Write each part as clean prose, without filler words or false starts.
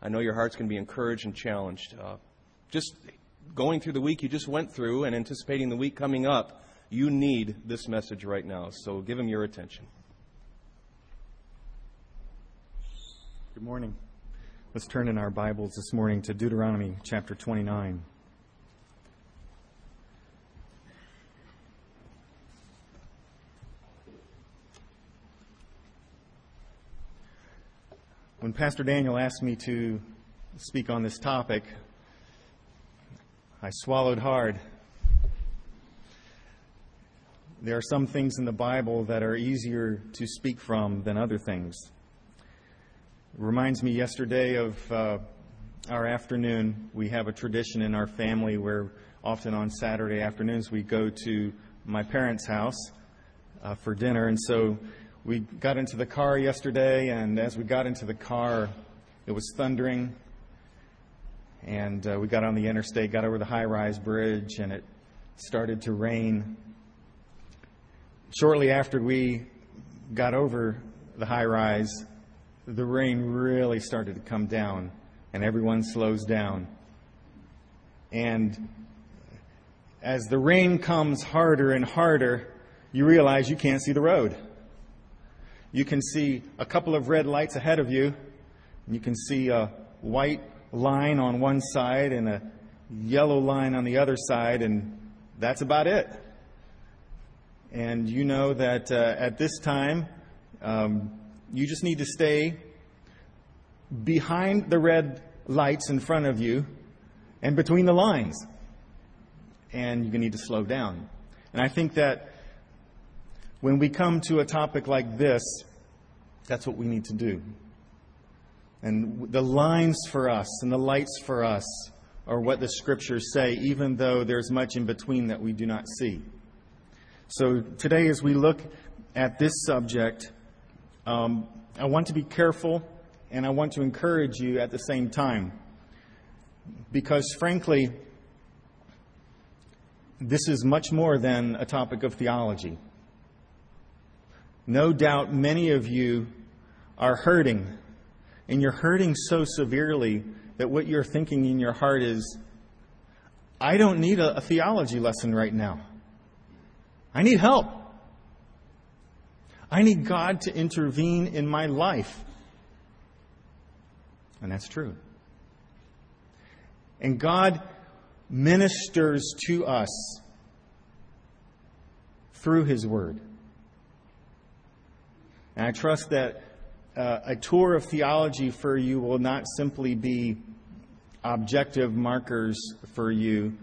I know your heart's going to be encouraged and challenged. Just going through the week you just went through and anticipating the week coming up, you need this message right now. So give him your attention. Good morning. Let's turn in our Bibles this morning to Deuteronomy chapter 29. When Pastor Daniel asked me to speak on this topic, I swallowed hard. There are some things in the Bible that are easier to speak from than other things. It reminds me yesterday of our afternoon. We have a tradition in our family where often on Saturday afternoons we go to my parents' house for dinner. And so we got into the car yesterday, and as we got into the car, it was thundering. And we got on the interstate, got over the high-rise bridge, and it started to rain. Shortly after we got over the high-rise, the rain really started to come down, and everyone slows down. And as the rain comes harder and harder, you realize you can't see the road. You can see a couple of red lights ahead of you, and you can see a white line on one side and a yellow line on the other side, and that's about it. And you know that at this time, you just need to stay behind the red lights in front of you and between the lines. And you need to slow down. And I think that when we come to a topic like this, that's what we need to do. And the lines for us and the lights for us are what the Scriptures say, even though there's much in between that we do not see. So today, as we look at this subject, I want to be careful, and I want to encourage you at the same time. Because frankly, this is much more than a topic of theology. No doubt many of you are hurting, and you're hurting so severely that what you're thinking in your heart is, I don't need a theology lesson right now. I need help. I need God to intervene in my life. And that's true. And God ministers to us through His Word. And I trust that a tour of theology for you will not simply be objective markers for you,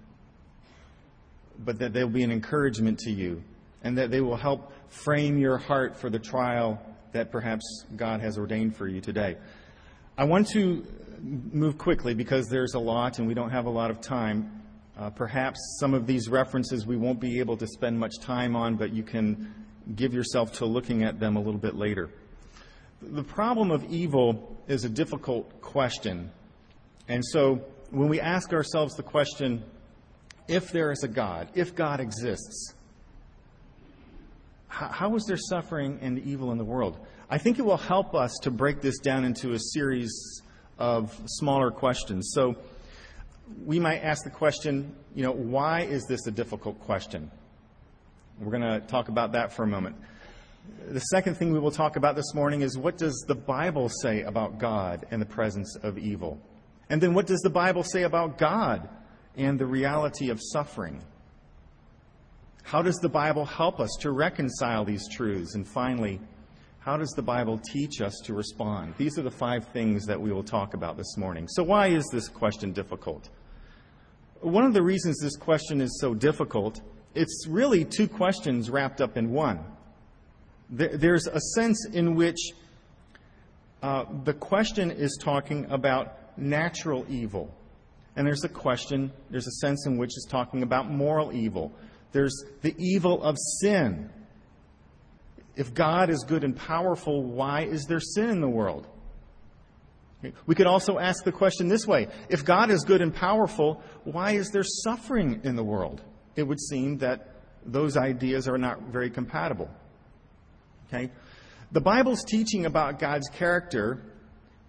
but that they'll be an encouragement to you, and that they will help frame your heart for the trial that perhaps God has ordained for you today. I want to move quickly because there's a lot and we don't have a lot of time. Perhaps some of these references we won't be able to spend much time on, but you can give yourself to looking at them a little bit later. The problem of evil is a difficult question. And so when we ask ourselves the question, if there is a God, if God exists, how is there suffering and evil in the world? I think it will help us to break this down into a series of smaller questions. So we might ask the question, why is this a difficult question? We're going to talk about that for a moment. The second thing we will talk about this morning is, what does the Bible say about God and the presence of evil? And then what does the Bible say about God and the reality of suffering? How does the Bible help us to reconcile these truths? And finally, how does the Bible teach us to respond? These are the 5 things that we will talk about this morning. So why is this question difficult? One of the reasons this question is so difficult, it's really 2 questions wrapped up in one. There's a sense in which the question is talking about natural evil. And there's a sense in which it's talking about moral evil. There's the evil of sin. If God is good and powerful, why is there sin in the world? We could also ask the question this way. If God is good and powerful, why is there suffering in the world? It would seem that those ideas are not very compatible. Okay? The Bible's teaching about God's character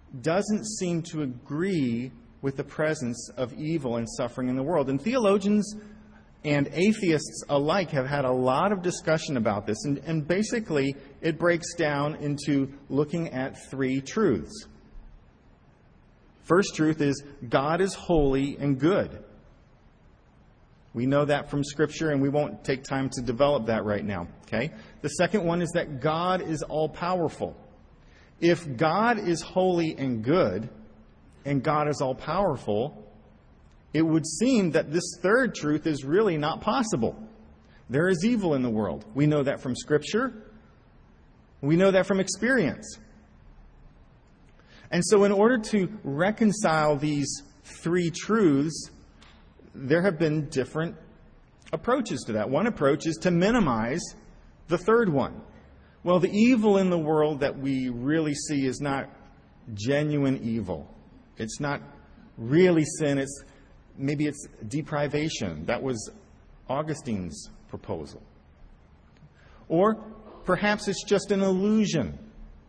doesn't seem to agree with the presence of evil and suffering in the world. And theologians and atheists alike have had a lot of discussion about this. And basically, it breaks down into looking at three truths. First truth is God is holy and good. We know that from Scripture, and we won't take time to develop that right now. Okay? The second one is that God is all-powerful. If God is holy and good, and God is all-powerful, it would seem that this third truth is really not possible. There is evil in the world. We know that from Scripture. We know that from experience. And so in order to reconcile these three truths, there have been different approaches to that. One approach is to minimize the third one. Well, the evil in the world that we really see is not genuine evil. It's not really sin. Maybe it's deprivation. That was Augustine's proposal. Or perhaps it's just an illusion.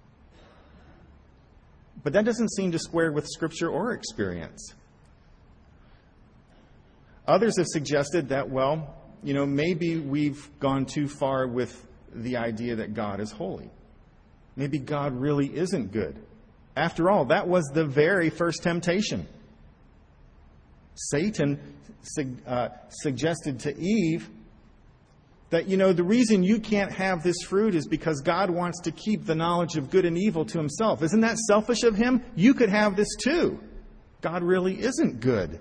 But that doesn't seem to square with Scripture or experience. Others have suggested that, maybe we've gone too far with the idea that God is holy. Maybe God really isn't good. After all, that was the very first temptation. Satan suggested to Eve that, the reason you can't have this fruit is because God wants to keep the knowledge of good and evil to himself. Isn't that selfish of him? You could have this too. God really isn't good.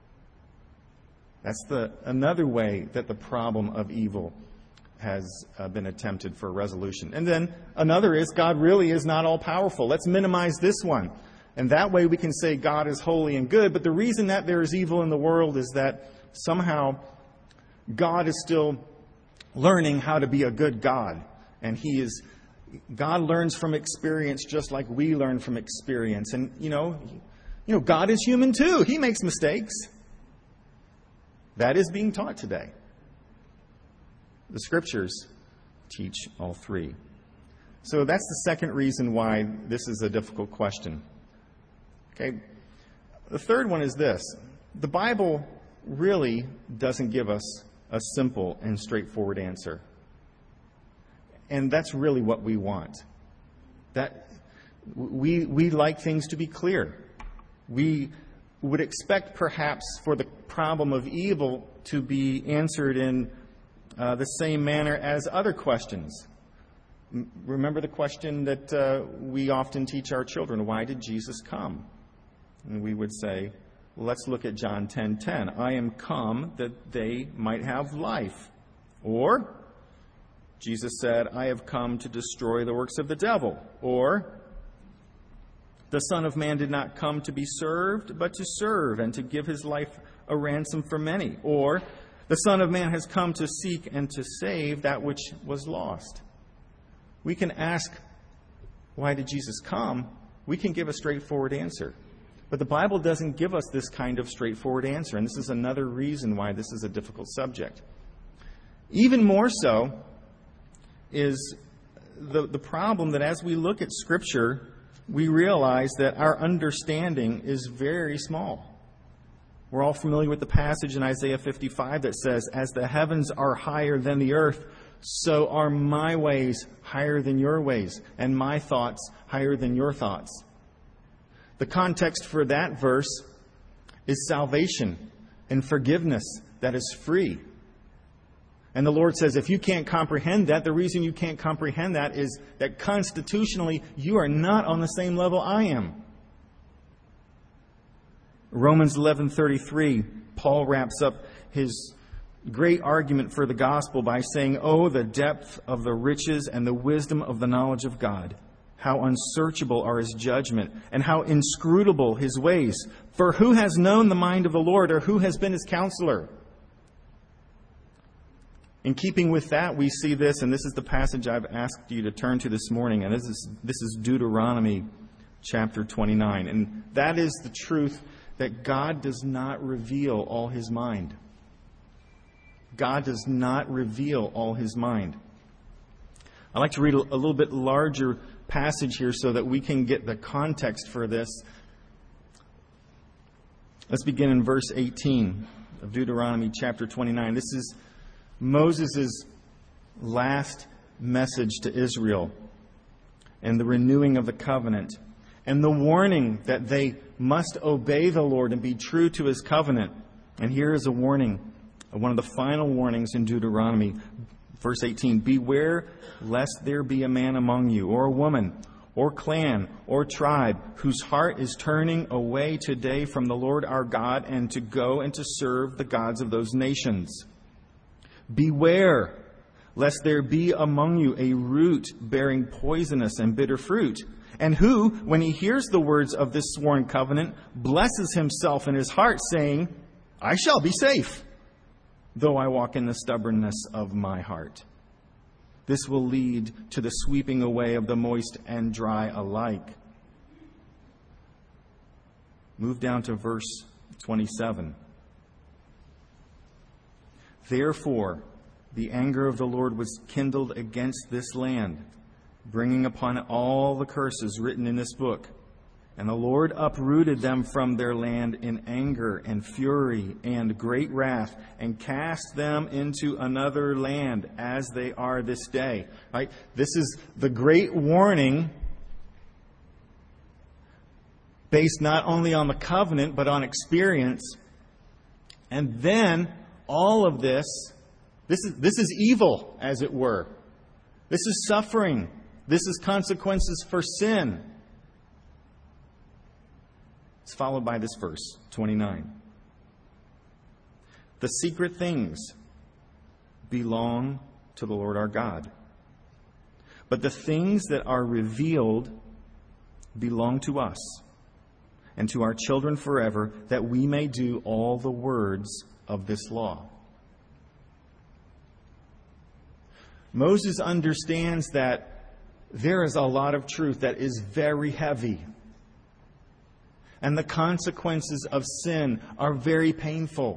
That's another way that the problem of evil has been attempted for resolution. And then another is God really is not all-powerful. Let's minimize this one. And that way we can say God is holy and good. But the reason that there is evil in the world is that somehow God is still learning how to be a good God. And God learns from experience just like we learn from experience. And, God is human too. He makes mistakes. That is being taught today. The Scriptures teach all three. So that's the second reason why this is a difficult question. Okay. The third one is this. The Bible really doesn't give us a simple and straightforward answer. And that's really what we want. That we like things to be clear. We would expect perhaps for the problem of evil to be answered in the same manner as other questions. Remember the question that we often teach our children, why did Jesus come? And we would say, well, let's look at John 10:10. I am come that they might have life. Or, Jesus said, I have come to destroy the works of the devil. Or, the Son of Man did not come to be served, but to serve and to give his life a ransom for many. Or, the Son of Man has come to seek and to save that which was lost. We can ask, why did Jesus come? We can give a straightforward answer. But the Bible doesn't give us this kind of straightforward answer, and this is another reason why this is a difficult subject. Even more so is the problem that as we look at Scripture, we realize that our understanding is very small. We're all familiar with the passage in Isaiah 55 that says, as the heavens are higher than the earth, so are my ways higher than your ways, and my thoughts higher than your thoughts. The context for that verse is salvation and forgiveness that is free. And the Lord says, if you can't comprehend that, the reason you can't comprehend that is that constitutionally you are not on the same level I am. Romans 11:33, Paul wraps up his great argument for the gospel by saying, oh, the depth of the riches and the wisdom of the knowledge of God. How unsearchable are his judgment, and how inscrutable his ways. For who has known the mind of the Lord, or who has been his counselor? In keeping with that, we see this, and this is the passage I've asked you to turn to this morning, and this is Deuteronomy chapter 29. And that is the truth that God does not reveal all his mind. God does not reveal all his mind. I'd like to read a little bit larger passage here so that we can get the context for this. Let's begin in verse 18 of Deuteronomy chapter 29. This is Moses' last message to Israel and the renewing of the covenant and the warning that they must obey the Lord and be true to His covenant. And here is a warning, one of the final warnings in Deuteronomy. Verse 18, beware lest there be a man among you, or a woman, or clan, or tribe, whose heart is turning away today from the Lord our God and to go and to serve the gods of those nations. Beware lest there be among you a root bearing poisonous and bitter fruit, and who, when he hears the words of this sworn covenant, blesses himself in his heart, saying, I shall be safe, though I walk in the stubbornness of my heart. This will lead to the sweeping away of the moist and dry alike. Move down to verse 27. Therefore, the anger of the Lord was kindled against this land, bringing upon it all the curses written in this book. And the Lord uprooted them from their land in anger and fury and great wrath, and cast them into another land, as they are this day. Right? This is the great warning based not only on the covenant, but on experience. And then all of this is evil, as it were. This is suffering. This is consequences for sin. It's followed by this verse, 29. The secret things belong to the Lord our God, but the things that are revealed belong to us and to our children forever, that we may do all the words of this law. Moses understands that there is a lot of truth that is very heavy. And the consequences of sin are very painful.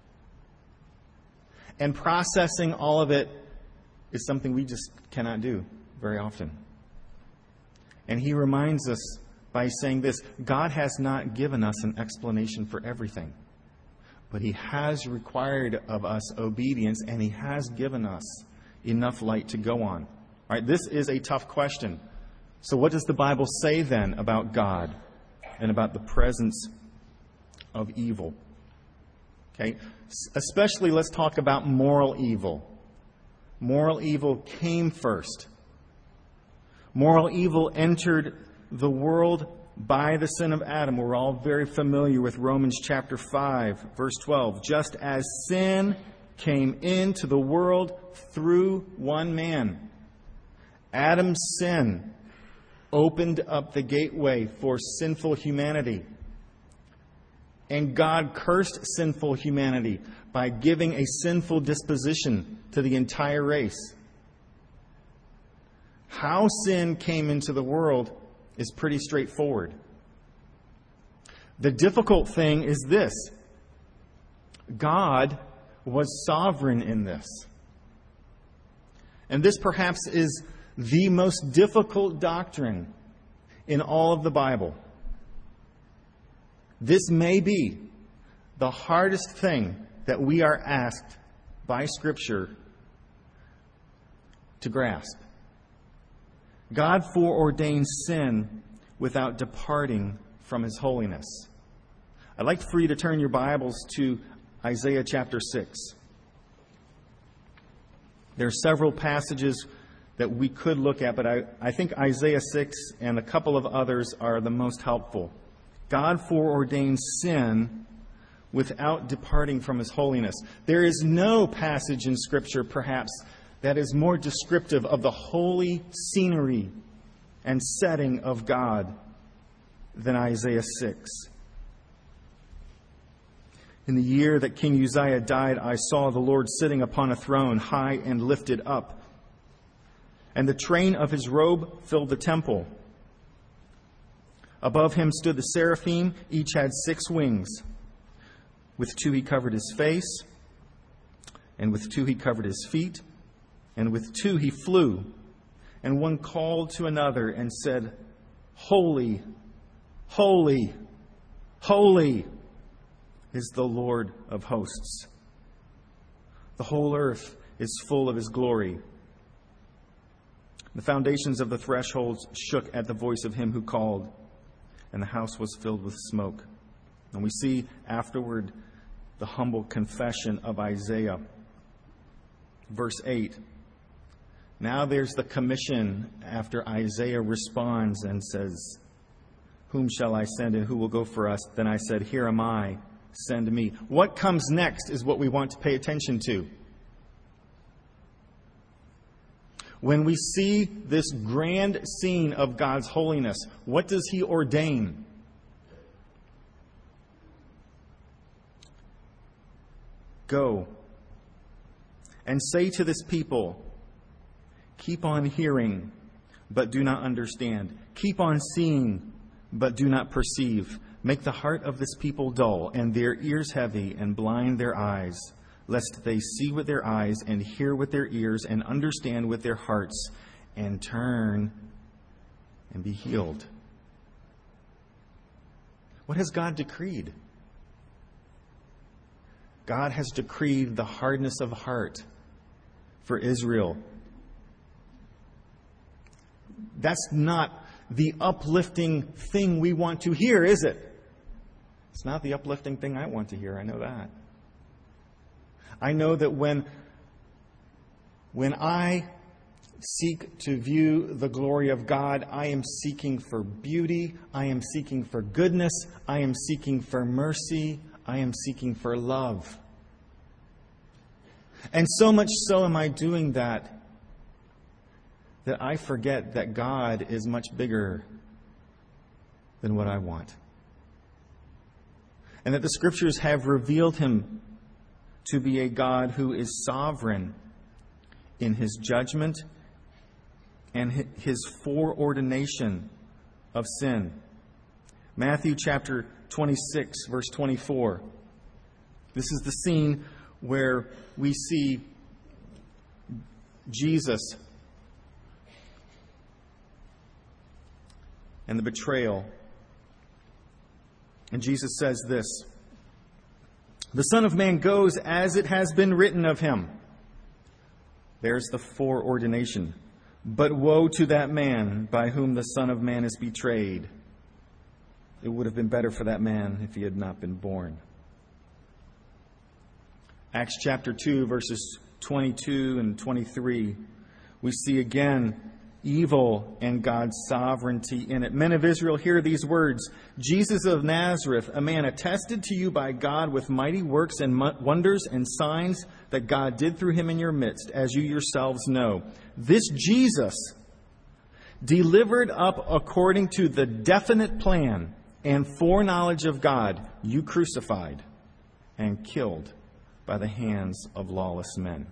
And processing all of it is something we just cannot do very often. And he reminds us by saying this: God has not given us an explanation for everything, but He has required of us obedience, and He has given us enough light to go on. All right, this is a tough question. So what does the Bible say then about God and about the presence of evil? Okay, especially let's talk about moral evil. Moral evil came first. Moral evil entered the world by the sin of Adam. We're all very familiar with Romans chapter 5, verse 12. Just as sin came into the world through one man, Adam's sin opened up the gateway for sinful humanity. And God cursed sinful humanity by giving a sinful disposition to the entire race. How sin came into the world is pretty straightforward. The difficult thing is this: God was sovereign in this. And this perhaps is the most difficult doctrine in all of the Bible. This may be the hardest thing that we are asked by Scripture to grasp. God foreordains sin without departing from His holiness. I'd like for you to turn your Bibles to Isaiah chapter 6. There are several passages that we could look at, but I think Isaiah 6 and a couple of others are the most helpful. God foreordains sin without departing from His holiness. There is no passage in Scripture, perhaps, that is more descriptive of the holy scenery and setting of God than Isaiah 6. In the year that King Uzziah died, I saw the Lord sitting upon a throne, high and lifted up, and the train of His robe filled the temple. Above Him stood the seraphim. Each had 6 wings. With 2 He covered His face, and with 2 He covered His feet, and with 2 He flew. And one called to another and said, Holy, holy, holy is the Lord of hosts. The whole earth is full of His glory. The foundations of the thresholds shook at the voice of Him who called, and the house was filled with smoke. And we see afterward the humble confession of Isaiah. Verse 8. Now there's the commission after Isaiah responds and says, Whom shall I send and who will go for us? Then I said, Here am I, send me. What comes next is what we want to pay attention to. When we see this grand scene of God's holiness, what does He ordain? Go and say to this people, keep on hearing, but do not understand. Keep on seeing, but do not perceive. Make the heart of this people dull, and their ears heavy, and blind their eyes, lest they see with their eyes, and hear with their ears, and understand with their hearts, and turn and be healed. What has God decreed? God has decreed the hardness of heart for Israel. That's not the uplifting thing we want to hear, is it? It's not the uplifting thing I want to hear. I know that. I know that when I seek to view the glory of God, I am seeking for beauty, I am seeking for goodness, I am seeking for mercy, I am seeking for love. And so much so am I doing that I forget that God is much bigger than what I want. And that the Scriptures have revealed Him to be a God who is sovereign in His judgment and His foreordination of sin. Matthew chapter 26, verse 24. This is the scene where we see Jesus and the betrayal. And Jesus says this, the Son of Man goes as it has been written of Him. There's the foreordination. But woe to that man by whom the Son of Man is betrayed. It would have been better for that man if he had not been born. Acts chapter 2, verses 22 and 23. We see again evil and God's sovereignty in it. Men of Israel, hear these words. Jesus of Nazareth, a man attested to you by God with mighty works and wonders and signs that God did through Him in your midst, as you yourselves know. This Jesus, delivered up according to the definite plan and foreknowledge of God, you crucified and killed by the hands of lawless men.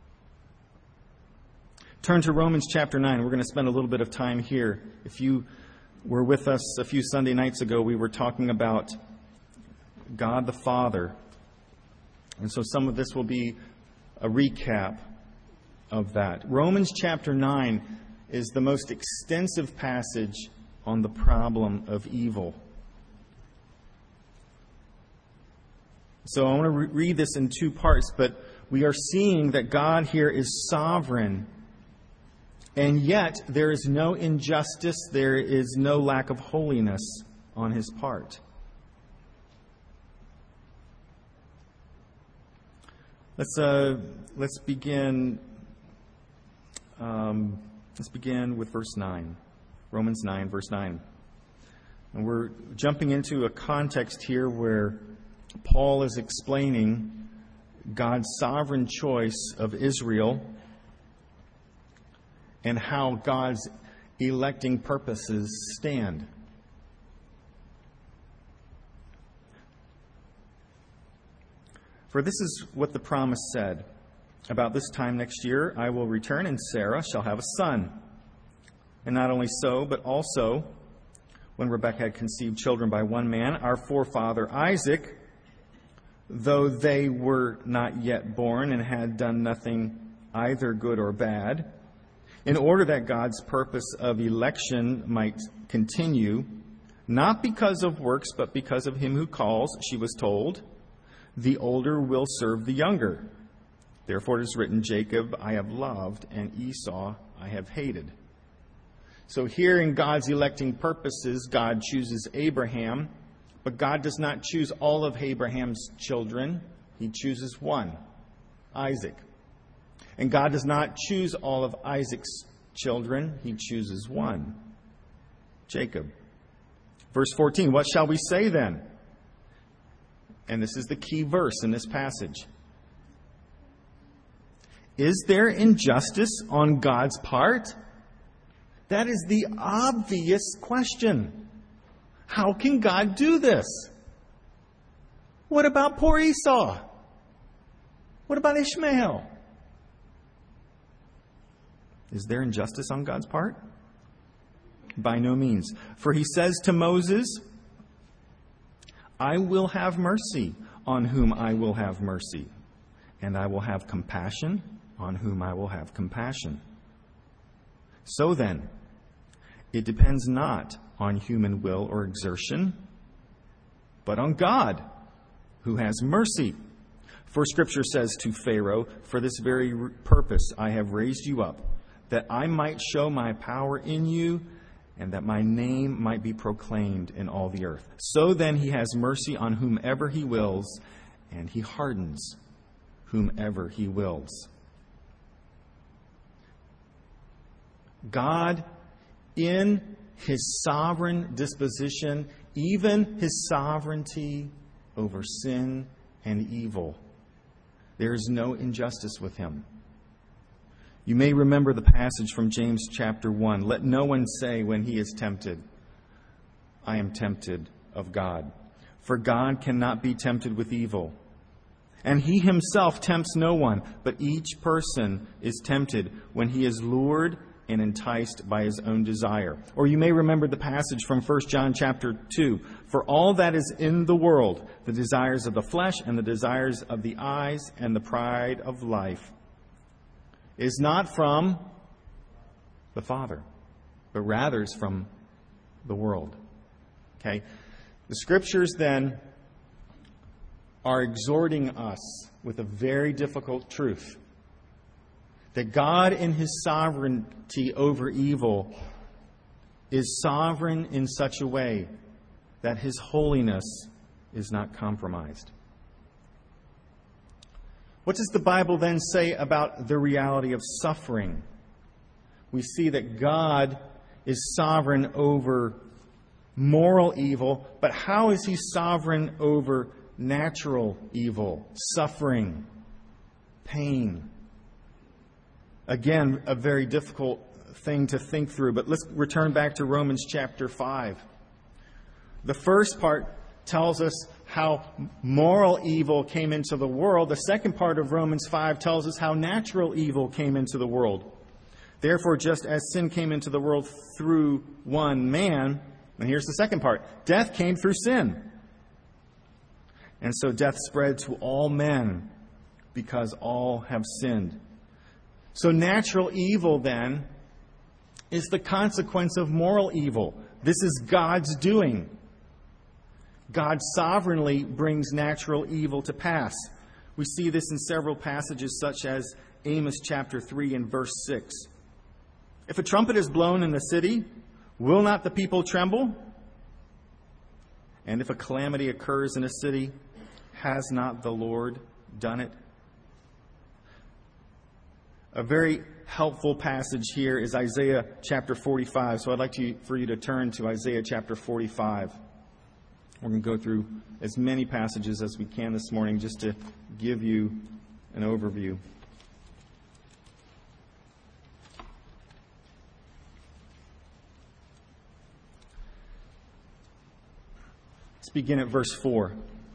Turn to Romans chapter 9. We're going to spend a little bit of time here. If you were with us a few Sunday nights ago, we were talking about God the Father. And so some of this will be a recap of that. Romans chapter 9 is the most extensive passage on the problem of evil. So I want to read this in two parts, but we are seeing that God here is sovereign. And yet, there is no injustice, there is no lack of holiness on His part. Let's begin. Let's begin with verse 9, Romans 9, verse 9. And we're jumping into a context here where Paul is explaining God's sovereign choice of Israel and how God's electing purposes stand. For this is what the promise said. About this time next year I will return, and Sarah shall have a son. And not only so, but also, when Rebekah had conceived children by one man, our forefather Isaac, though they were not yet born and had done nothing either good or bad, in order that God's purpose of election might continue, not because of works, but because of him who calls, she was told, the older will serve the younger. Therefore it is written, Jacob I have loved, and Esau I have hated. So here in God's electing purposes, God chooses Abraham, but God does not choose all of Abraham's children. He chooses one, Isaac. And God does not choose all of Isaac's children. He chooses one, Jacob. Verse 14, what shall we say then? And this is the key verse in this passage. Is there injustice on God's part? That is the obvious question. How can God do this? What about poor Esau? What about Ishmael? Is there injustice on God's part? By no means. For he says to Moses, I will have mercy on whom I will have mercy, and I will have compassion on whom I will have compassion. So then, it depends not on human will or exertion, but on God, who has mercy. For Scripture says to Pharaoh, for this very purpose I have raised you up, that I might show my power in you, and that my name might be proclaimed in all the earth. So then he has mercy on whomever he wills, and he hardens whomever he wills. God, in his sovereign disposition, even his sovereignty over sin and evil, there is no injustice with him. You may remember the passage from James chapter 1. Let no one say when he is tempted, I am tempted of God. For God cannot be tempted with evil. And he himself tempts no one, but each person is tempted when he is lured and enticed by his own desire. Or you may remember the passage from 1 John chapter 2. For all that is in the world, the desires of the flesh and the desires of the eyes and the pride of life, is not from the Father, but rather is from the world. Okay? The Scriptures then are exhorting us with a very difficult truth. That God in his sovereignty over evil is sovereign in such a way that his holiness is not compromised. What does the Bible then say about the reality of suffering? We see that God is sovereign over moral evil, but how is he sovereign over natural evil, suffering, pain? Again, a very difficult thing to think through, but let's return back to Romans chapter 5. The first part tells us how moral evil came into the world. The second part of Romans 5 tells us how natural evil came into the world. Therefore, just as sin came into the world through one man, and here's the second part, death came through sin. And so death spread to all men because all have sinned. So natural evil then is the consequence of moral evil. This is God's doing. God sovereignly brings natural evil to pass. We see this in several passages such as Amos chapter 3 and verse 6. If a trumpet is blown in the city, will not the people tremble? And if a calamity occurs in a city, has not the Lord done it? A very helpful passage here is Isaiah chapter 45. So I'd like for you to turn to Isaiah chapter 45. We're going to go through as many passages as we can this morning just to give you an overview. Let's begin at verse 4.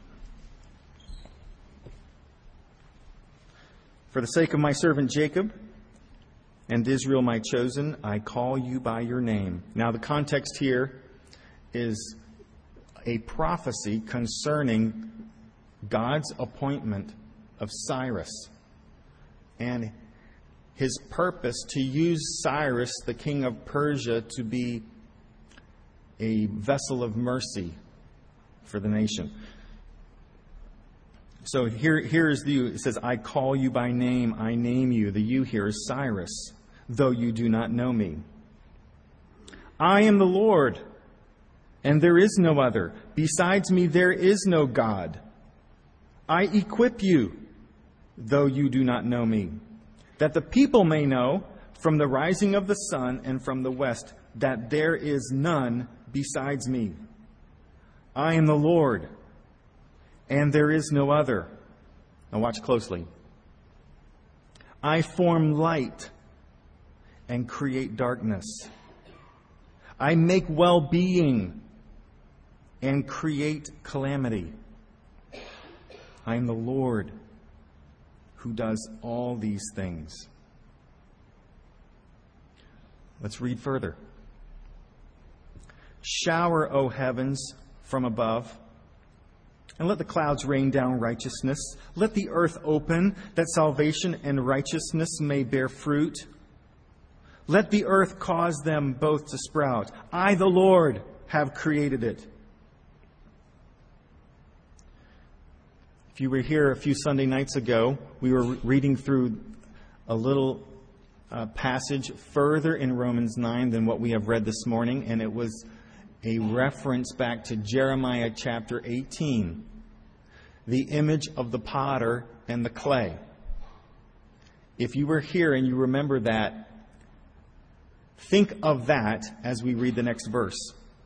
For the sake of my servant Jacob and Israel my chosen, I call you by your name. Now the context here is a prophecy concerning God's appointment of Cyrus. And his purpose to use Cyrus, the king of Persia, to be a vessel of mercy for the nation. So here is the you. It says, I call you by name, I name you. The you here is Cyrus, though you do not know me. I am the Lord, and there is no other. Besides me, there is no God. I equip you, though you do not know me, that the people may know from the rising of the sun and from the west that there is none besides me. I am the Lord, and there is no other. Now watch closely. I form light and create darkness. I make well-being and create calamity. I am the Lord who does all these things. Let's read further. Shower, O heavens, from above, and let the clouds rain down righteousness. Let the earth open, that salvation and righteousness may bear fruit. Let the earth cause them both to sprout. I, the Lord, have created it. If you were here a few Sunday nights ago, we were reading through a little passage further in Romans 9 than what we have read this morning, and it was a reference back to Jeremiah chapter 18, the image of the potter and the clay. If you were here and you remember that, think of that as we read the next verse.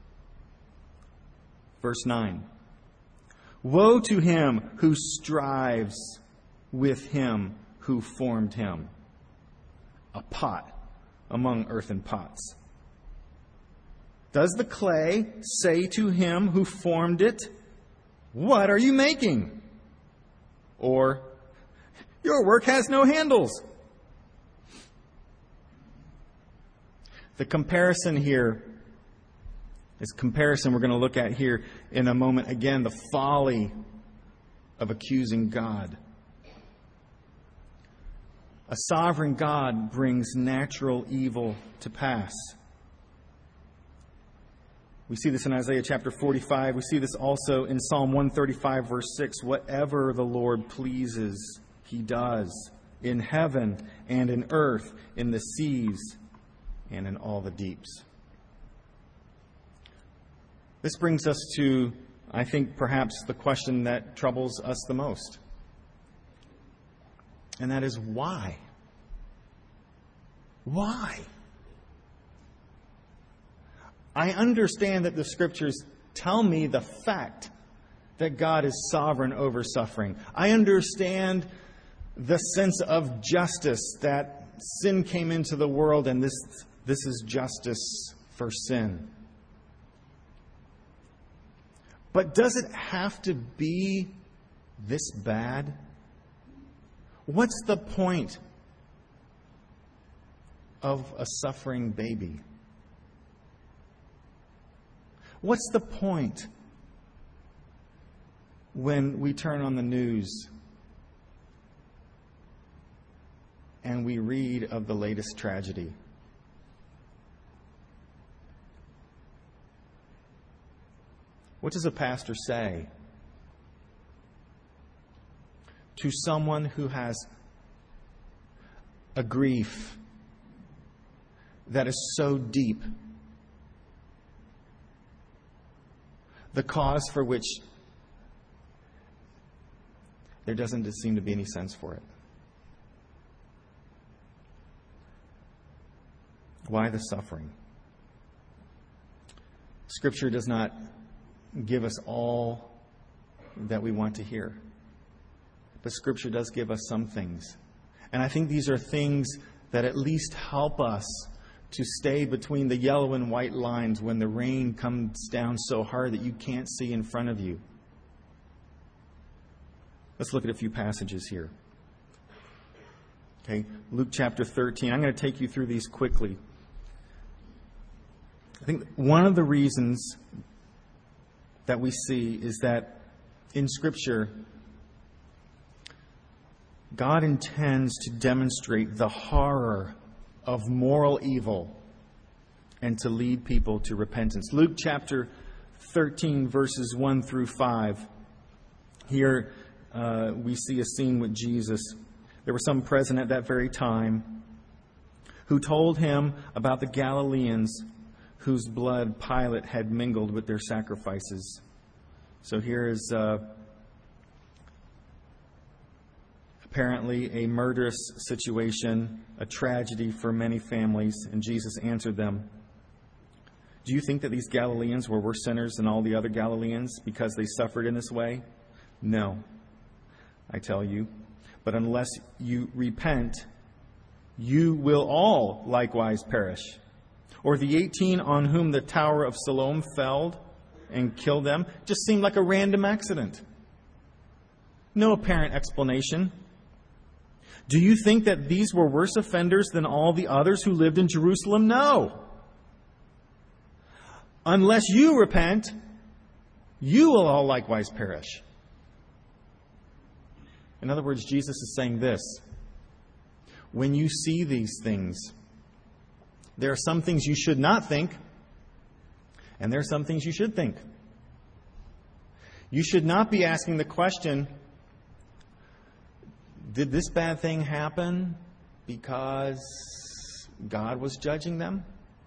Verse 9. Woe to him who strives with him who formed him, a pot among earthen pots. Does the clay say to him who formed it, what are you making? Or, your work has no handles. The comparison here is comparison we're going to look at here in a moment. Again, the folly of accusing God. A sovereign God brings natural evil to pass. We see this in Isaiah chapter 45. We see this also in Psalm 135, verse 6. Whatever the Lord pleases, he does, in heaven and in earth, in the seas and in all the deeps. This brings us to, I think, perhaps the question that troubles us the most. And that is why? Why? I understand that the Scriptures tell me the fact that God is sovereign over suffering. I understand the sense of justice, that sin came into the world and this is justice for sin. But does it have to be this bad? What's the point of a suffering baby? What's the point when we turn on the news and we read of the latest tragedy? What does a pastor say to someone who has a grief that is so deep, the cause for which there doesn't seem to be any sense for it? Why the suffering? Scripture does not give us all that we want to hear, but Scripture does give us some things. And I think these are things that at least help us to stay between the yellow and white lines when the rain comes down so hard that you can't see in front of you. Let's look at a few passages here. Okay, Luke chapter 13. I'm going to take you through these quickly. I think one of the reasons that we see is that in Scripture, God intends to demonstrate the horror of moral evil and to lead people to repentance. Luke chapter 13, verses 1 through 5. Here we see a scene with Jesus. There were some present at that very time who told him about the Galileans whose blood Pilate had mingled with their sacrifices. So here is apparently a murderous situation, a tragedy for many families, and Jesus answered them, "Do you think that these Galileans were worse sinners than all the other Galileans because they suffered in this way? No, I tell you. But unless you repent, you will all likewise perish. Or the 18 on whom the Tower of Siloam fell and killed them just seemed like a random accident. No apparent explanation. Do you think that these were worse offenders than all the others who lived in Jerusalem? No. Unless you repent, you will all likewise perish." In other words, Jesus is saying this: when you see these things, there are some things you should not think, and there are some things you should think. You should not be asking the question, did this bad thing happen because God was judging them?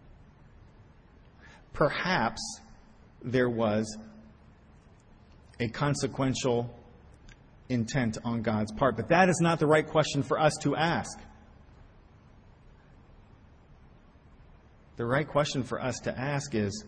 Perhaps there was a consequential intent on God's part, but that is not the right question for us to ask. The right question for us to ask is,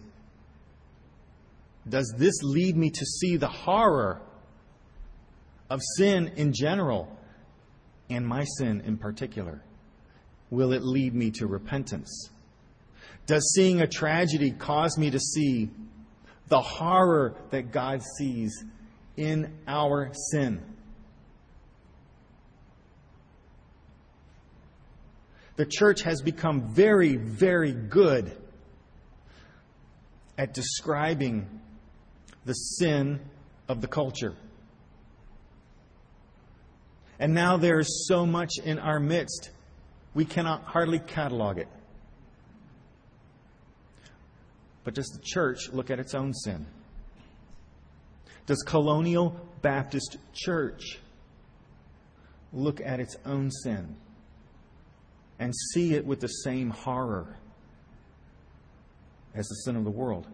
does this lead me to see the horror of sin in general and my sin in particular? Will it lead me to repentance? Does seeing a tragedy cause me to see the horror that God sees in our sin? The church has become very, very good at describing the sin of the culture. And now there is so much in our midst, we cannot hardly catalog it. But does the church look at its own sin? Does Colonial Baptist Church look at its own sin and see it with the same horror as the sin of the world?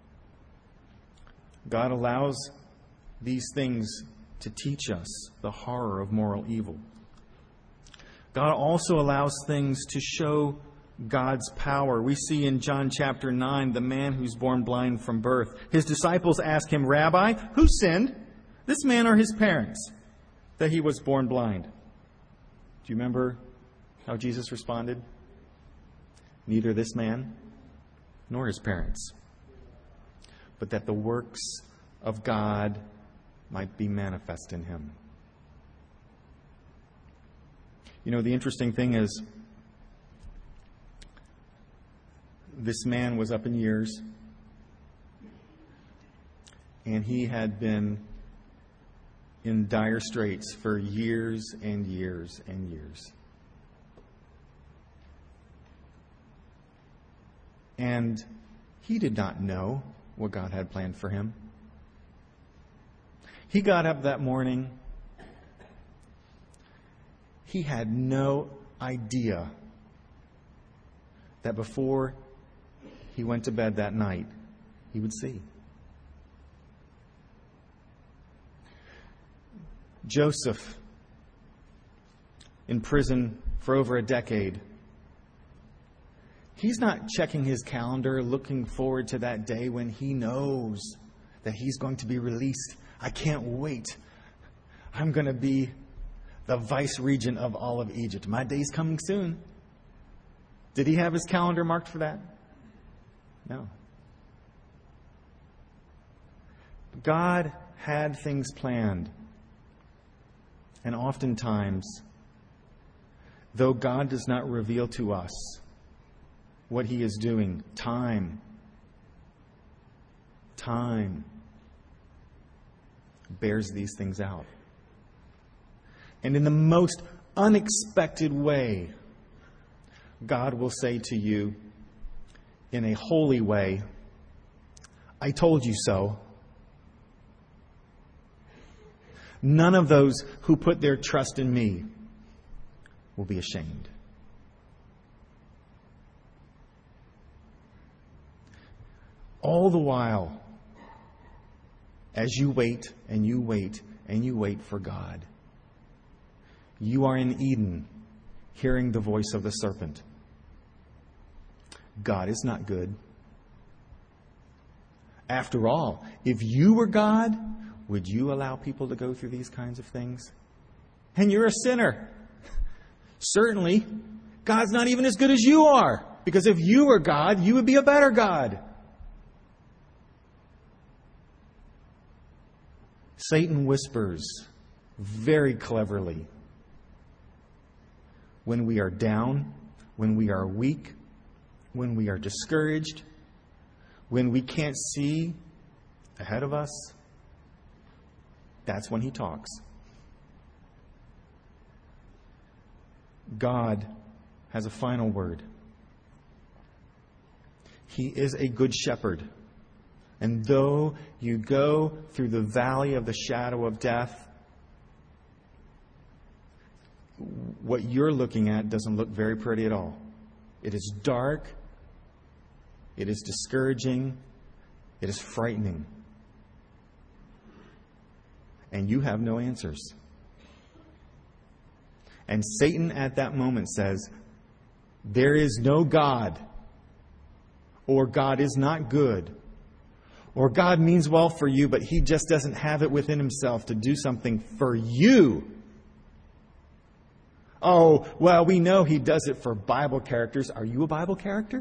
God allows these things to teach us the horror of moral evil. God also allows things to show God's power. We see in John chapter 9 the man who's born blind from birth. His disciples ask him, "Rabbi, who sinned, this man or his parents, that he was born blind?" Do you remember how Jesus responded? "Neither this man nor his parents, but that the works of God might be manifest in him." You know, the interesting thing is, this man was up in years, and he had been in dire straits for years and years and years. And he did not know what God had planned for him. He got up that morning. He had no idea that before he went to bed that night, he would see. Joseph, in prison for over a decade, he's not checking his calendar, looking forward to that day when he knows that he's going to be released. I can't wait. I'm going to be the vice regent of all of Egypt. My day's coming soon. Did he have his calendar marked for that? No. God had things planned. And oftentimes, though God does not reveal to us what he is doing, time bears these things out. And in the most unexpected way, God will say to you in a holy way, I told you so. None of those who put their trust in me will be ashamed. All the while, as you wait and you wait and you wait for God, you are in Eden, hearing the voice of the serpent. God is not good. After all, if you were God, would you allow people to go through these kinds of things? And you're a sinner. Certainly, God's not even as good as you are. Because if you were God, you would be a better God. Satan whispers very cleverly. When we are down, when we are weak, when we are discouraged, when we can't see ahead of us, that's when he talks. God has a final word. He is a good shepherd. And though you go through the valley of the shadow of death, what you're looking at doesn't look very pretty at all. It is dark. It is discouraging. It is frightening. And you have no answers. And Satan at that moment says, there is no God, or God is not good, or God means well for you, but he just doesn't have it within himself to do something for you. Oh, well, we know he does it for Bible characters. Are you a Bible character?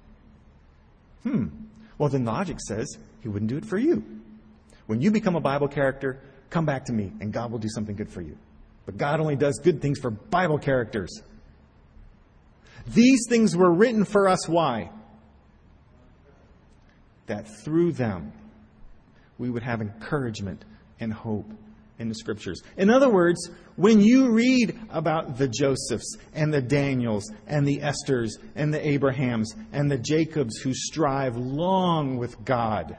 Well, then logic says he wouldn't do it for you. When you become a Bible character, come back to me and God will do something good for you. But God only does good things for Bible characters. These things were written for us. Why? That through them we would have encouragement and hope in the Scriptures. In other words, when you read about the Josephs and the Daniels and the Esthers and the Abrahams and the Jacobs who strive long with God,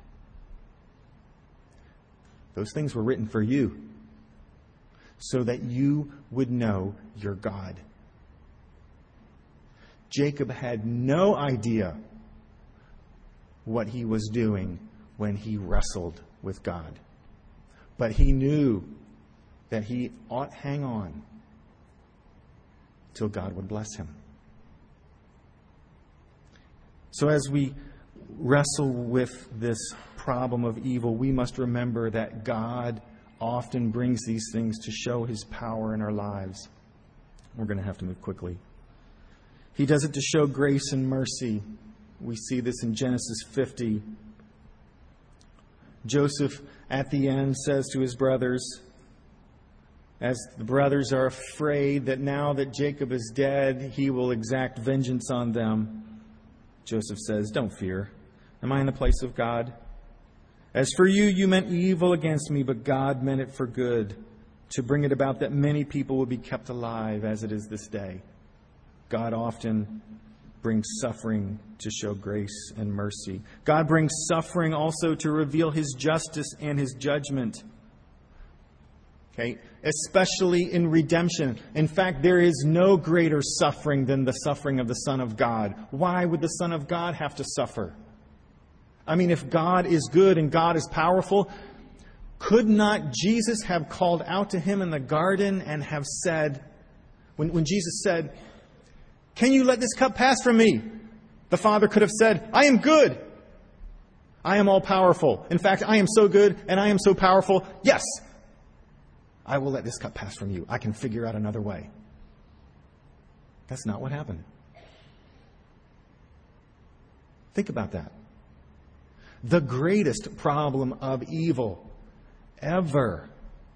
those things were written for you so that you would know your God. Jacob had no idea what he was doing when he wrestled with God. But he knew that he ought hang on till God would bless him. So as we wrestle with this problem of evil, we must remember that God often brings these things to show his power in our lives. We're going to have to move quickly. He does it to show grace and mercy. We see this in Genesis 50. Joseph, at the end, says to his brothers, as the brothers are afraid that now that Jacob is dead, he will exact vengeance on them, Joseph says, don't fear. Am I in the place of God? As for you, you meant evil against me, but God meant it for good, to bring it about that many people will be kept alive as it is this day. God often brings suffering to show grace and mercy. God brings suffering also to reveal his justice and his judgment. Okay? Especially in redemption. In fact, there is no greater suffering than the suffering of the Son of God. Why would the Son of God have to suffer? I mean, if God is good and God is powerful, could not Jesus have called out to him in the garden and have said, when Jesus said, can you let this cup pass from me? The Father could have said, I am good. I am all powerful. In fact, I am so good and I am so powerful. Yes, I will let this cup pass from you. I can figure out another way. That's not what happened. Think about that. The greatest problem of evil ever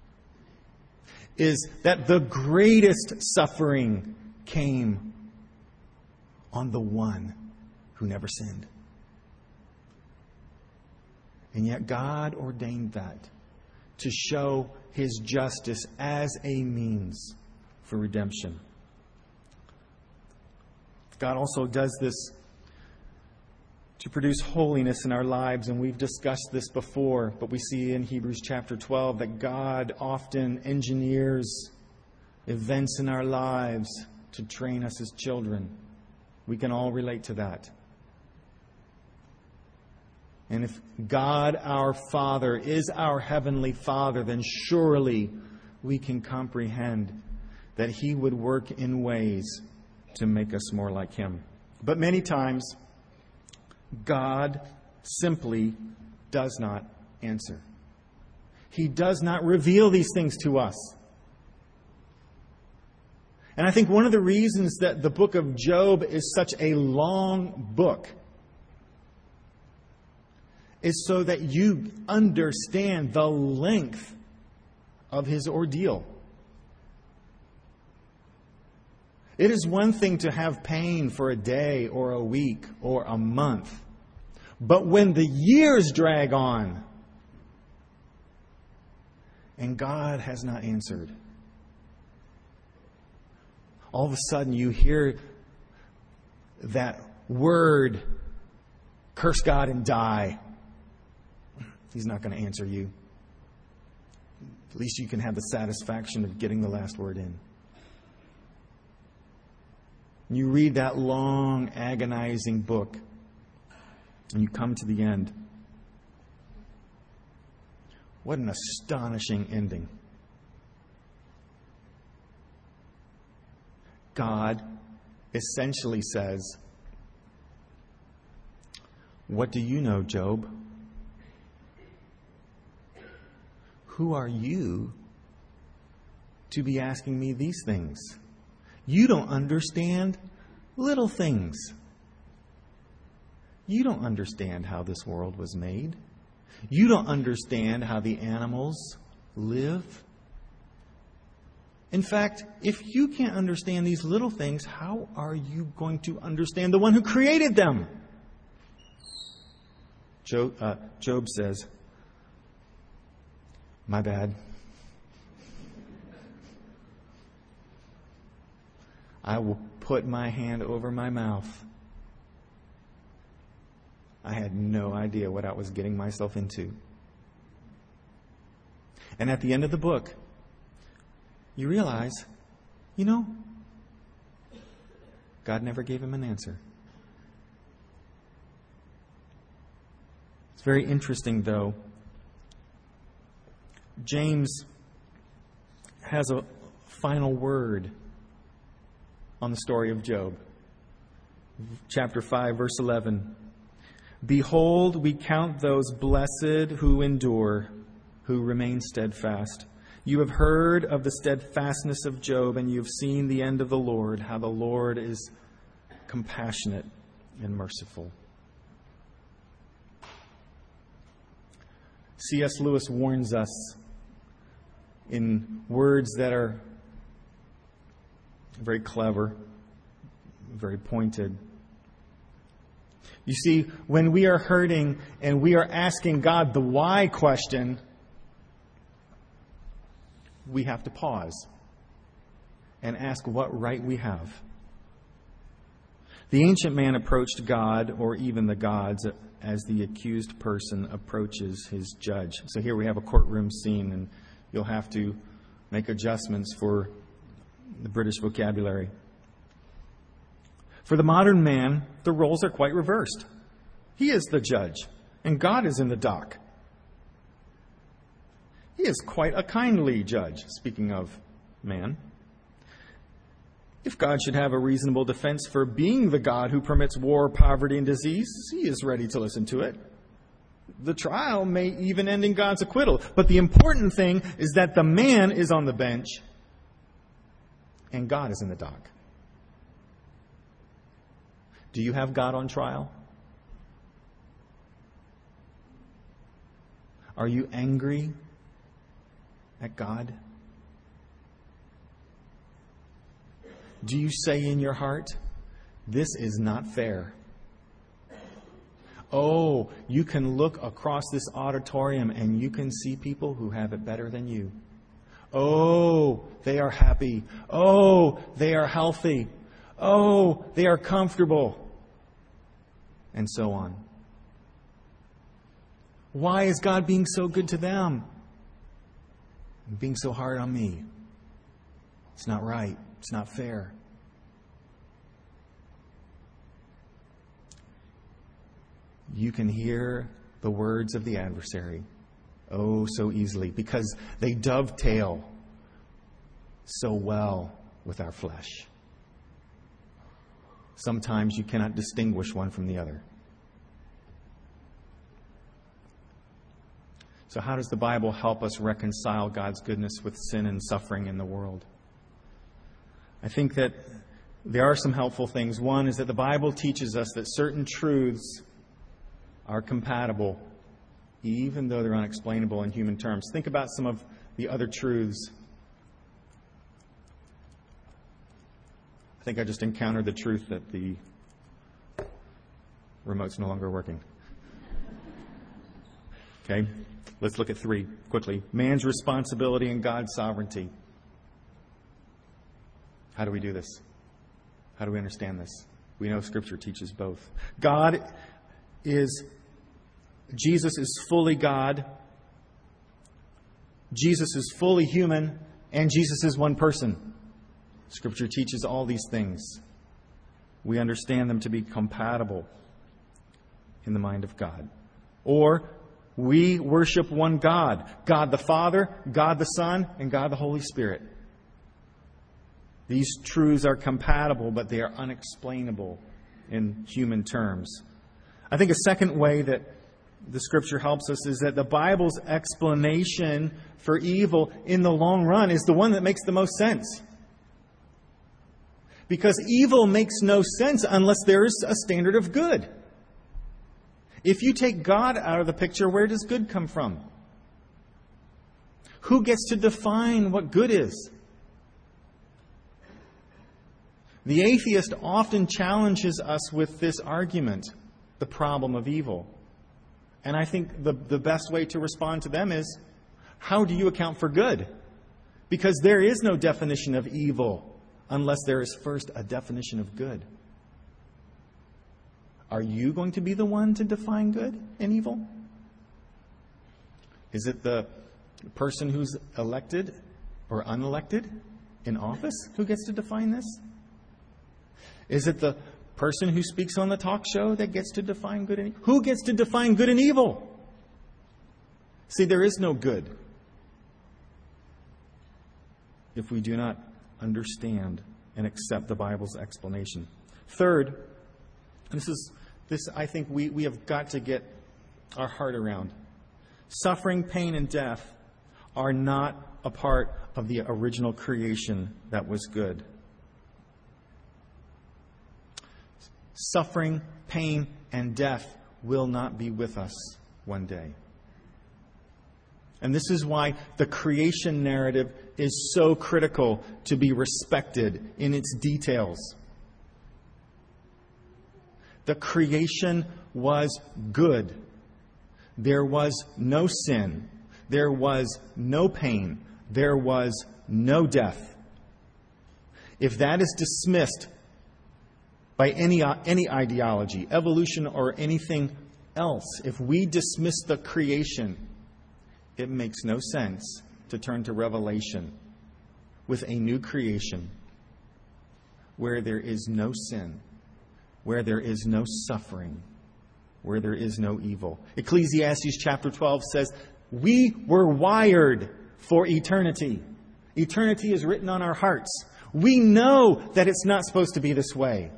is that the greatest suffering came on the one who never sinned. And yet God ordained that to show His justice as a means for redemption. God also does this to produce holiness in our lives, and we've discussed this before, but we see in Hebrews chapter 12 that God often engineers events in our lives to train us as children. We can all relate to that. And if God our Father is our Heavenly Father, then surely we can comprehend that He would work in ways to make us more like Him. But many times, God simply does not answer. He does not reveal these things to us. And I think one of the reasons that the book of Job is such a long book is so that you understand the length of his ordeal. It is one thing to have pain for a day or a week or a month. But when the years drag on and God has not answered, all of a sudden you hear that word, curse God and die. He's not going to answer you. At least you can have the satisfaction of getting the last word in. You read that long, agonizing book, and you come to the end. What an astonishing ending. God essentially says, "What do you know, Job? Who are you to be asking me these things? You don't understand little things. You don't understand how this world was made. You don't understand how the animals live. In fact, if you can't understand these little things, how are you going to understand the one who created them?" Job says, "My bad. I will put my hand over my mouth. I had no idea what I was getting myself into." And at the end of the book, you realize, God never gave him an answer. It's very interesting, though. James has a final word on the story of Job. Chapter 5, verse 11. "Behold, we count those blessed who endure, who remain steadfast. You have heard of the steadfastness of Job, and you have seen the end of the Lord, how the Lord is compassionate and merciful." C.S. Lewis warns us in words that are very clever, very pointed. You see, when we are hurting and we are asking God the why question, we have to pause and ask what right we have. The ancient man approached God, or even the gods, as the accused person approaches his judge. So here we have a courtroom scene, and you'll have to make adjustments for the British vocabulary. For the modern man, the roles are quite reversed. He is the judge, and God is in the dock. He is quite a kindly judge, speaking of man. If God should have a reasonable defense for being the God who permits war, poverty, and disease, he is ready to listen to it. The trial may even end in God's acquittal. But the important thing is that the man is on the bench and God is in the dock. Do you have God on trial? Are you angry at God? Do you say in your heart, "This is not fair"? Oh, you can look across this auditorium and you can see people who have it better than you. Oh, they are happy. Oh, they are healthy. Oh, they are comfortable. And so on. Why is God being so good to them and being so hard on me? It's not right. It's not fair. You can hear the words of the adversary, oh, so easily, because they dovetail so well with our flesh. Sometimes you cannot distinguish one from the other. So how does the Bible help us reconcile God's goodness with sin and suffering in the world? I think that there are some helpful things. One is that the Bible teaches us that certain truths are compatible, even though they're unexplainable in human terms. Think about some of the other truths. I think I just encountered the truth that the remote's no longer working. Okay, let's look at 3 quickly. Man's responsibility and God's sovereignty. How do we do this? How do we understand this? We know Scripture teaches both. Jesus is fully God, Jesus is fully human, and Jesus is one person. Scripture teaches all these things. We understand them to be compatible in the mind of God. Or we worship one God, God the Father, God the Son, and God the Holy Spirit. These truths are compatible, but they are unexplainable in human terms. I think a second way that the Scripture helps us is that the Bible's explanation for evil in the long run is the one that makes the most sense. Because evil makes no sense unless there is a standard of good. If you take God out of the picture, where does good come from? Who gets to define what good is? The atheist often challenges us with this argument, the problem of evil. And I think the best way to respond to them is, how do you account for good? Because there is no definition of evil unless there is first a definition of good. Are you going to be the one to define good and evil? Is it the person who's elected or unelected in office who gets to define this? Is it the person who speaks on the talk show that gets to define good and evil? Who gets to define good and evil? See, there is no good if we do not understand and accept the Bible's explanation. Third, this I think we have got to get our heart around. Suffering, pain, and death are not a part of the original creation that was good. Suffering, pain, and death will not be with us one day. And this is why the creation narrative is so critical to be respected in its details. The creation was good. There was no sin. There was no pain. There was no death. If that is dismissed by any ideology, evolution, or anything else, if we dismiss the creation, it makes no sense to turn to Revelation with a new creation where there is no sin, where there is no suffering, where there is no evil. Ecclesiastes chapter 12 says, we were wired for eternity. Eternity is written on our hearts. We know that it's not supposed to be this way.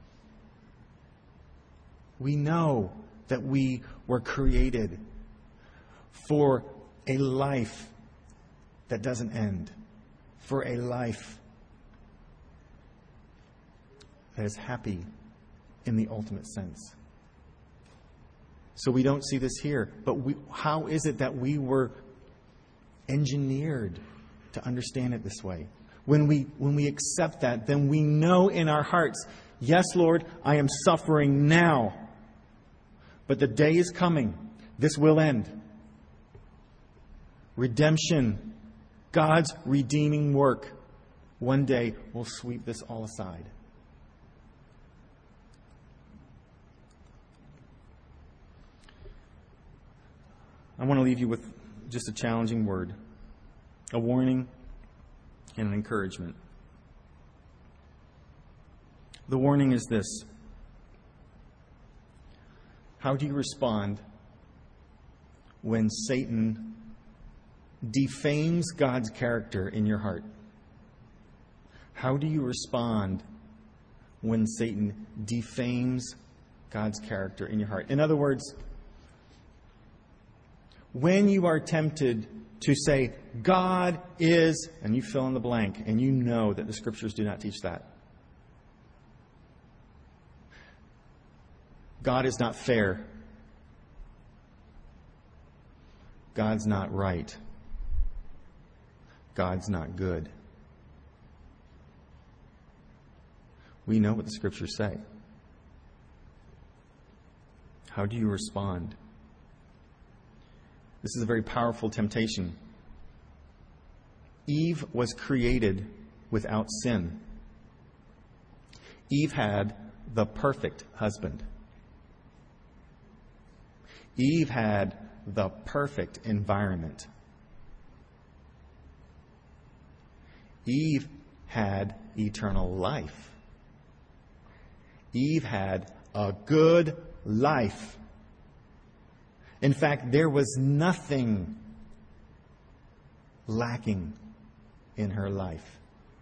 We know that we were created for a life that doesn't end, for a life that is happy in the ultimate sense. So we don't see this here, but how is it that we were engineered to understand it this way? When we accept that, then we know in our hearts, yes, Lord, I am suffering now. But the day is coming. This will end. Redemption, God's redeeming work, one day will sweep this all aside. I want to leave you with just a challenging word, a warning and an encouragement. The warning is this. How do you respond when Satan defames God's character in your heart? How do you respond when Satan defames God's character in your heart? In other words, when you are tempted to say, God is, and you fill in the blank, and you know that the Scriptures do not teach that. God is not fair. God's not right. God's not good. We know what the Scriptures say. How do you respond? This is a very powerful temptation. Eve was created without sin. Eve had the perfect husband. Eve had the perfect environment. Eve had eternal life. Eve had a good life. In fact, there was nothing lacking in her life.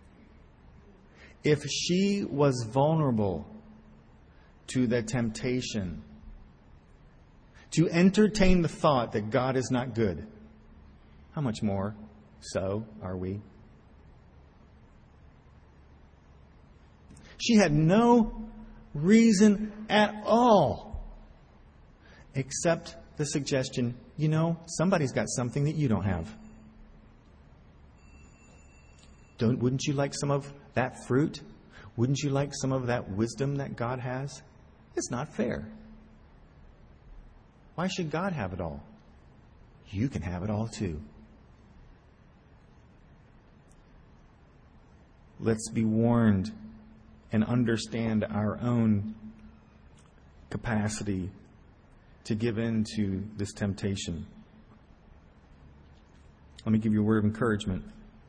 If she was vulnerable to the temptation to entertain the thought that God is not good, how much more so are we? She had no reason at all except the suggestion, somebody's got something that you don't have. Wouldn't you like some of that fruit? Wouldn't you like some of that wisdom that God has? It's not fair. Why should God have it all? You can have it all too. Let's be warned and understand our own capacity to give in to this temptation. Let me give you a word of encouragement.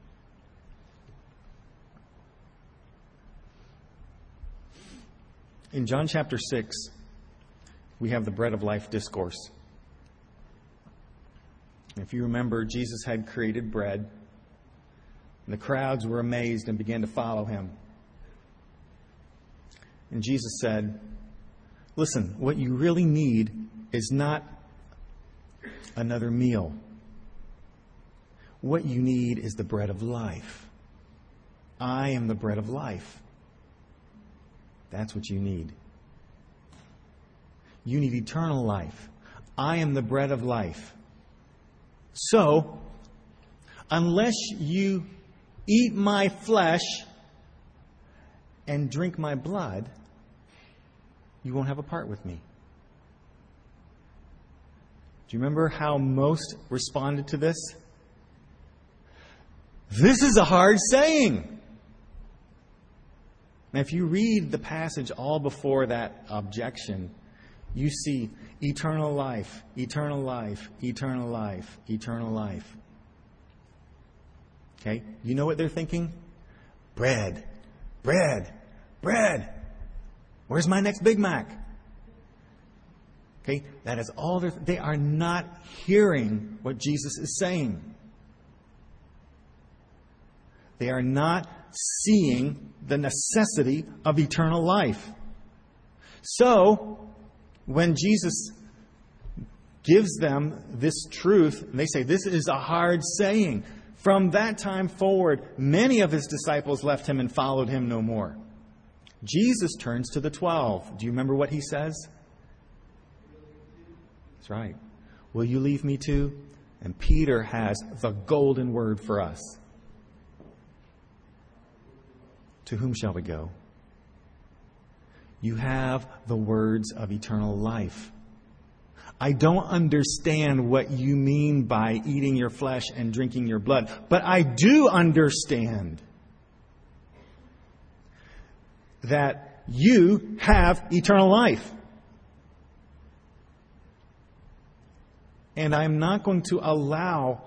In John chapter 6, we have the bread of life discourse. If you remember, Jesus had created bread, and the crowds were amazed and began to follow him. And Jesus said, listen, what you really need is not another meal. What you need is the bread of life. I am the bread of life. That's what you need. You need eternal life. I am the bread of life. So, unless you eat my flesh and drink my blood, you won't have a part with me. Do you remember how most responded to this? This is a hard saying. Now, if you read the passage all before that objection, you see eternal life, eternal life, eternal life, eternal life. Okay? You know what they're thinking? Bread, bread, bread. Where's my next Big Mac? Okay? That is all they are not hearing what Jesus is saying. They are not seeing the necessity of eternal life. So, when Jesus gives them this truth, and they say, this is a hard saying. From that time forward, many of his disciples left him and followed him no more. Jesus turns to the 12. Do you remember what he says? That's right. Will you leave me too? And Peter has the golden word for us. To whom shall we go? You have the words of eternal life. I don't understand what you mean by eating your flesh and drinking your blood. But I do understand that you have eternal life. And I'm not going to allow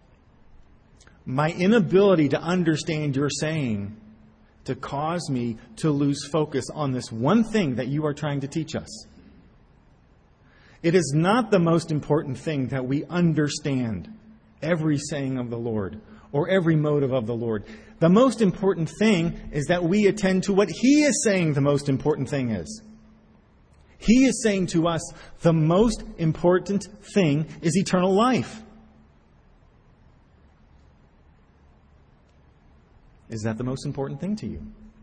my inability to understand your saying to cause me to lose focus on this one thing that you are trying to teach us. It is not the most important thing that we understand every saying of the Lord or every motive of the Lord. The most important thing is that we attend to what He is saying the most important thing is. He is saying to us, the most important thing is eternal life. Is that the most important thing to you?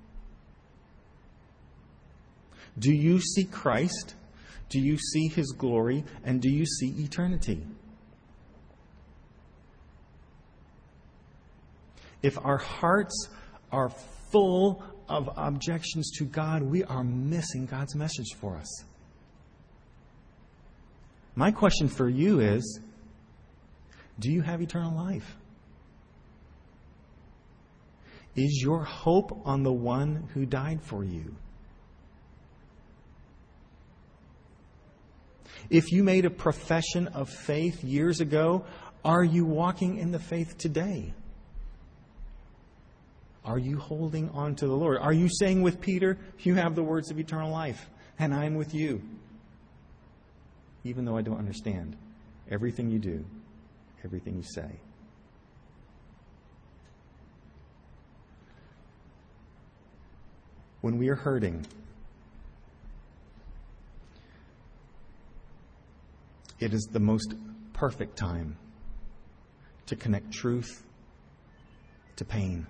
Do you see Christ? Do you see His glory? And do you see eternity? If our hearts are full of objections to God, we are missing God's message for us. My question for you is, do you have eternal life? Is your hope on the one who died for you? If you made a profession of faith years ago, are you walking in the faith today? Are you holding on to the Lord? Are you saying with Peter, you have the words of eternal life, and I'm with you? Even though I don't understand everything you do, everything you say. When we are hurting, it is the most perfect time to connect truth to pain.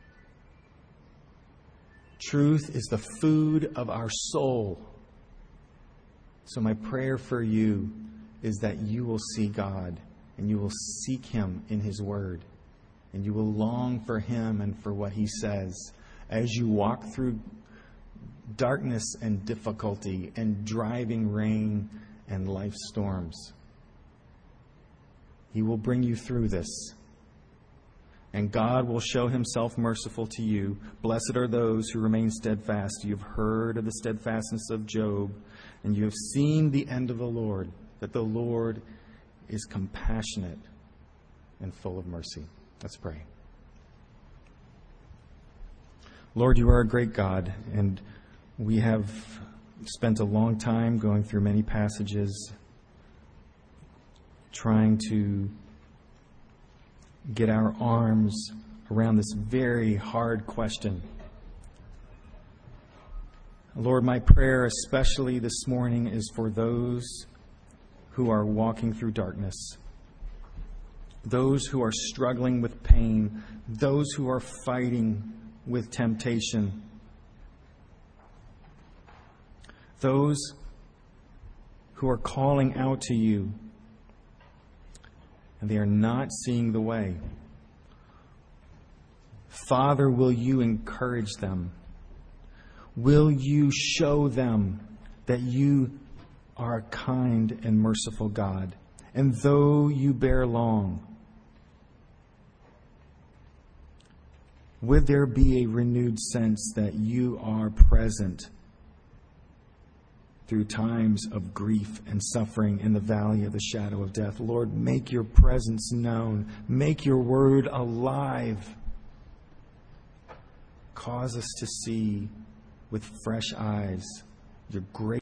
Truth is the food of our soul. So my prayer for you is that you will see God and you will seek Him in His Word and you will long for Him and for what He says as you walk through darkness and difficulty and driving rain and life storms. He will bring you through this. And God will show Himself merciful to you. Blessed are those who remain steadfast. You have heard of the steadfastness of Job, and you have seen the end of the Lord, that the Lord is compassionate and full of mercy. Let's pray. Lord, you are a great God, and we have spent a long time going through many passages, trying to get our arms around this very hard question. Lord, my prayer, especially this morning, is for those who are walking through darkness, those who are struggling with pain, those who are fighting with temptation, those who are calling out to you and they are not seeing the way. Father, will you encourage them? Will you show them that you are a kind and merciful God? And though you bear long, would there be a renewed sense that you are present through times of grief and suffering in the valley of the shadow of death? Lord, make your presence known. Make your word alive. Cause us to see with fresh eyes your great